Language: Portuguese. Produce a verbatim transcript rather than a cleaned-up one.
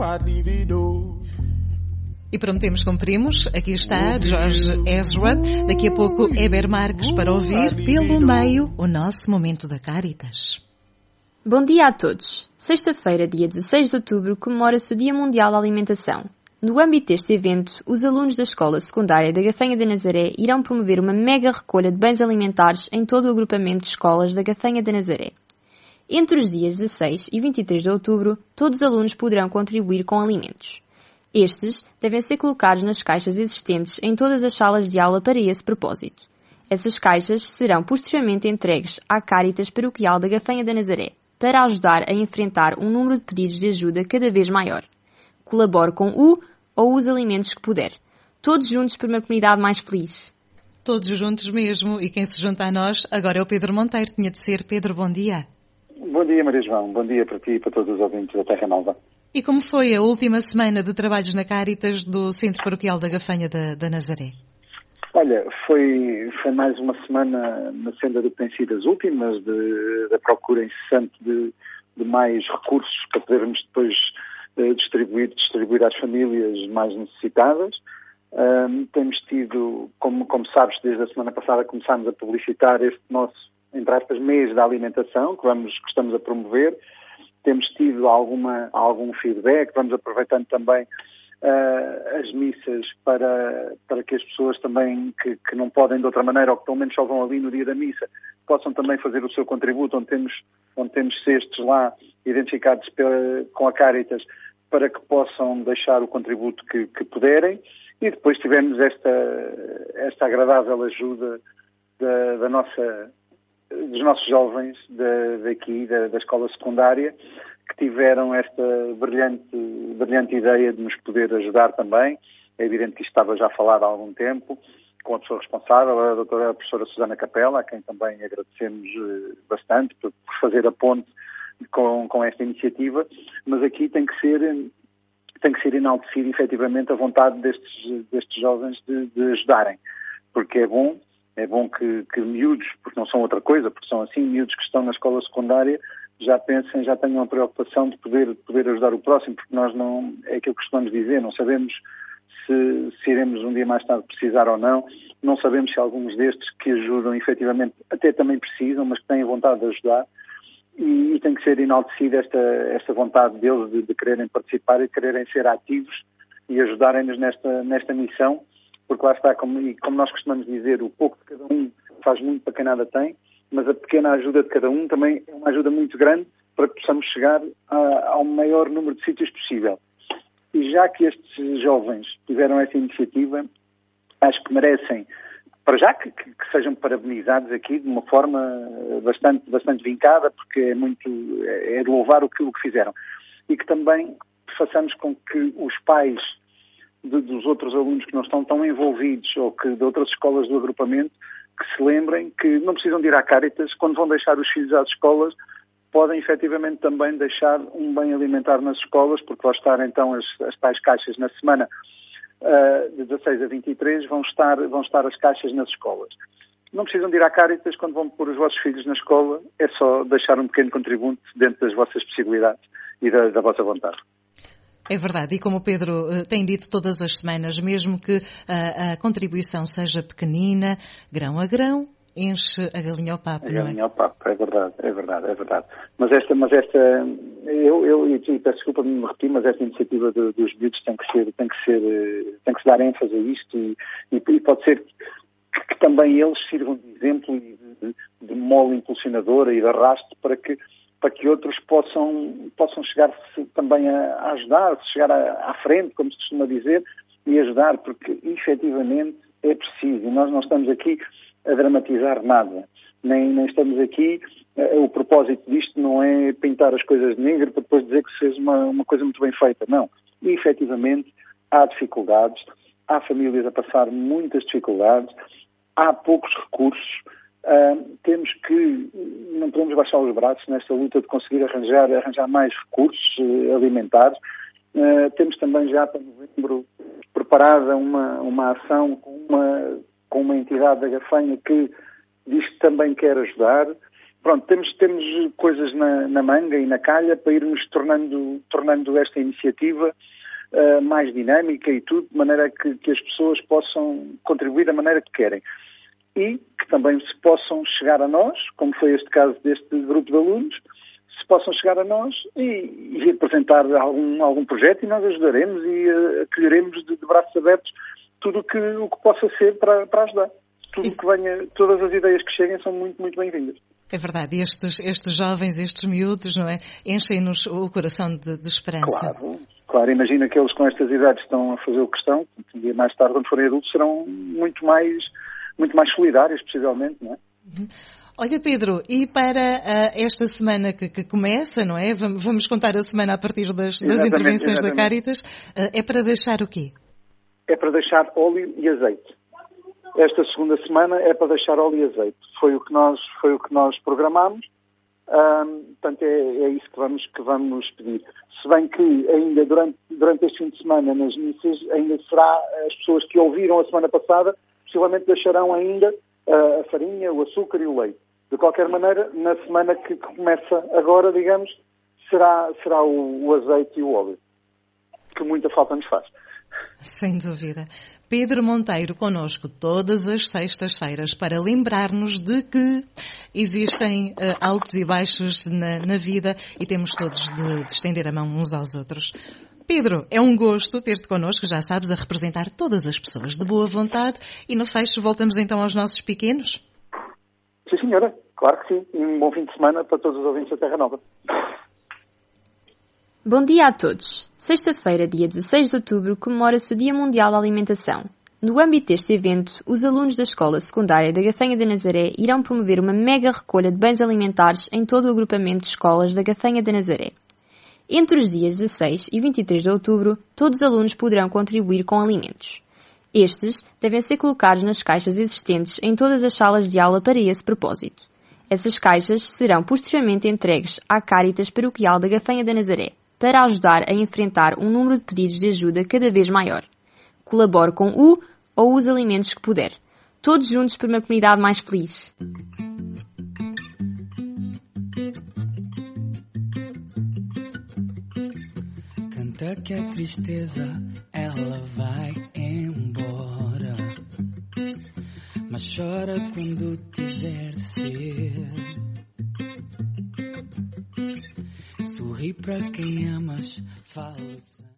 E prometemos, cumprimos. Aqui está Jorge Ezra. Daqui a pouco, Heber Marques para ouvir pelo meio o nosso Momento da Cáritas. Bom dia a todos. Sexta-feira, dia dezasseis de outubro, comemora-se o Dia Mundial da Alimentação. No âmbito deste evento, os alunos da Escola Secundária da Gafanha da Nazaré irão promover uma mega recolha de bens alimentares em todo o agrupamento de escolas da Gafanha da Nazaré. Entre os dias dezasseis e vinte e três de outubro, todos os alunos poderão contribuir com alimentos. Estes devem ser colocados nas caixas existentes em todas as salas de aula para esse propósito. Essas caixas serão posteriormente entregues à Cáritas Paroquial da Gafanha da Nazaré, para ajudar a enfrentar um número de pedidos de ajuda cada vez maior. Colabore com o ou os alimentos que puder. Todos juntos por uma comunidade mais feliz. Todos juntos mesmo. E quem se junta a nós agora é o Pedro Monteiro. Tinha de ser. Pedro, bom dia. Bom dia, Maria João. Bom dia para ti e para todos os ouvintes da Terra Nova. E como foi a última semana de trabalhos na Cáritas do Centro Paroquial da Gafanha da, da Nazaré? Olha, foi, foi mais uma semana na senda do que tem sido as últimas, de, da procura incessante de, de mais recursos para podermos depois uh, distribuir, distribuir às famílias mais necessitadas. Um, temos tido, como, como sabes, desde a semana passada começámos a publicitar este nosso, entre aspas, mês da alimentação, que, vamos, que estamos a promover. Temos tido alguma, algum feedback, vamos aproveitando também uh, as missas para, para que as pessoas também que, que não podem de outra maneira, ou que pelo menos só vão ali no dia da missa, possam também fazer o seu contributo, onde temos, onde temos cestos lá identificados pela, com a Cáritas, para que possam deixar o contributo que, que puderem. E depois tivemos esta, esta agradável ajuda da, da nossa... dos nossos jovens da, daqui, da, da escola secundária, que tiveram esta brilhante, brilhante ideia de nos poder ajudar também. É evidente que isto estava já falado há algum tempo, com a pessoa responsável, a doutora a professora Susana Capela, a quem também agradecemos bastante por, por fazer a ponte com, com esta iniciativa, mas aqui tem que ser, tem que ser enaltecida efetivamente a vontade destes, destes jovens de, de ajudarem, porque é bom É bom que, que miúdos, porque não são outra coisa, porque são assim, miúdos que estão na escola secundária, já pensem, já tenham a preocupação de poder, de poder ajudar o próximo, porque nós não, é aquilo que costumamos dizer, não sabemos se, se iremos um dia mais tarde precisar ou não, não sabemos se alguns destes que ajudam efetivamente até também precisam, mas que têm vontade de ajudar, e, e tem que ser enaltecida esta, esta vontade deles de, de quererem participar e de quererem ser ativos e ajudarem-nos nesta, nesta missão, porque lá está, como, e como nós costumamos dizer, o pouco de cada um faz muito para quem nada tem, mas a pequena ajuda de cada um também é uma ajuda muito grande para que possamos chegar a, ao maior número de sítios possível. E já que estes jovens tiveram essa iniciativa, acho que merecem, para já que, que, que sejam parabenizados aqui de uma forma bastante, bastante vincada, porque é muito, é de louvar o que, o que fizeram. E que também façamos com que os pais De, dos outros alunos que não estão tão envolvidos ou que de outras escolas do agrupamento, que se lembrem que não precisam de ir à Cáritas, quando vão deixar os filhos às escolas, podem efetivamente também deixar um bem alimentar nas escolas, porque vão estar então as, as tais caixas na semana uh, de dezasseis a vinte e três, vão estar, vão estar as caixas nas escolas. Não precisam de ir à Cáritas quando vão pôr os vossos filhos na escola, é só deixar um pequeno contributo dentro das vossas possibilidades e da, da vossa vontade. É verdade, e como o Pedro uh, tem dito todas as semanas, mesmo que uh, a contribuição seja pequenina, grão a grão, enche a galinha ao papo, a não é? A galinha ao papo, é verdade, é verdade, é verdade. Mas esta, mas esta eu, eu e peço desculpa me repetir, mas esta iniciativa de, dos miúdos tem que ser, tem que ser, tem que se dar ênfase a isto e, e, e pode ser que, que também eles sirvam de exemplo e de, de mola impulsionadora e de arrasto para que para que outros possam, possam chegar-se também a, a ajudar, chegar a, à frente, como se costuma dizer, e ajudar, porque efetivamente é preciso. E nós não estamos aqui a dramatizar nada, nem, nem estamos aqui, uh, o propósito disto não é pintar as coisas de negro para depois dizer que se fez uma, uma coisa muito bem feita, não. E efetivamente há dificuldades, há famílias a passar muitas dificuldades, há poucos recursos. Uh, temos que, não podemos baixar os braços nesta luta de conseguir arranjar, arranjar mais recursos uh, alimentares. Uh, temos também já para novembro preparada uma, uma ação com uma, com uma entidade da Gafanha que diz que também quer ajudar. pronto, temos, temos coisas na, na manga e na calha para irmos tornando, tornando esta iniciativa uh, mais dinâmica e tudo, de maneira que, que as pessoas possam contribuir da maneira que querem. E que também se possam chegar a nós, como foi este caso deste grupo de alunos, se possam chegar a nós e, e apresentar algum, algum projeto, e nós ajudaremos e uh, acolheremos de, de braços abertos tudo o que, o que possa ser para, para ajudar. Tudo o que venha, todas as ideias que cheguem são muito, muito bem-vindas. É verdade, estes, estes jovens, estes miúdos, não é? Enchem-nos o coração de, de esperança. Claro, claro, imagina que eles com estas idades estão a fazer o que estão, um dia mais tarde, quando forem adultos, serão muito mais, muito mais solidários, possivelmente, não é? Uhum. Olha, Pedro, e para uh, esta semana que, que começa, não é? Vamos, vamos contar a semana a partir das, das intervenções exatamente. Da Cáritas. Uh, é para deixar o quê? É para deixar óleo e azeite. Esta segunda semana é para deixar óleo e azeite. Foi o que nós, foi o que nós programámos. Um, portanto, é, é isso que vamos, que vamos pedir. Se bem que ainda durante, durante este fim de semana nas missas, ainda será as pessoas que ouviram a semana passada, possivelmente deixarão ainda uh, a farinha, o açúcar e o leite. De qualquer maneira, na semana que, que começa agora, digamos, será, será o, o azeite e o óleo, que muita falta nos faz. Sem dúvida. Pedro Monteiro connosco todas as sextas-feiras para lembrar-nos de que existem uh, altos e baixos na, na vida e temos todos de, de estender a mão uns aos outros. Pedro, é um gosto ter-te connosco, já sabes, a representar todas as pessoas de boa vontade, e no fecho voltamos então aos nossos pequenos. Sim, senhora, claro que sim. E um bom fim de semana para todos os ouvintes da Terra Nova. Bom dia a todos. Sexta-feira, dia dezasseis de outubro, comemora-se o Dia Mundial da Alimentação. No âmbito deste evento, os alunos da Escola Secundária da Gafanha de Nazaré irão promover uma mega recolha de bens alimentares em todo o agrupamento de escolas da Gafanha de Nazaré. Entre os dias dezasseis e vinte e três de outubro, todos os alunos poderão contribuir com alimentos. Estes devem ser colocados nas caixas existentes em todas as salas de aula para esse propósito. Essas caixas serão posteriormente entregues à Cáritas Paroquial da Gafanha de Nazaré, para ajudar a enfrentar um número de pedidos de ajuda cada vez maior. Colabore com o ou os alimentos que puder. Todos juntos por uma comunidade mais feliz. Canta que a tristeza ela vai embora, mas chora quando tiver sede. Sorri para quem amas, fala.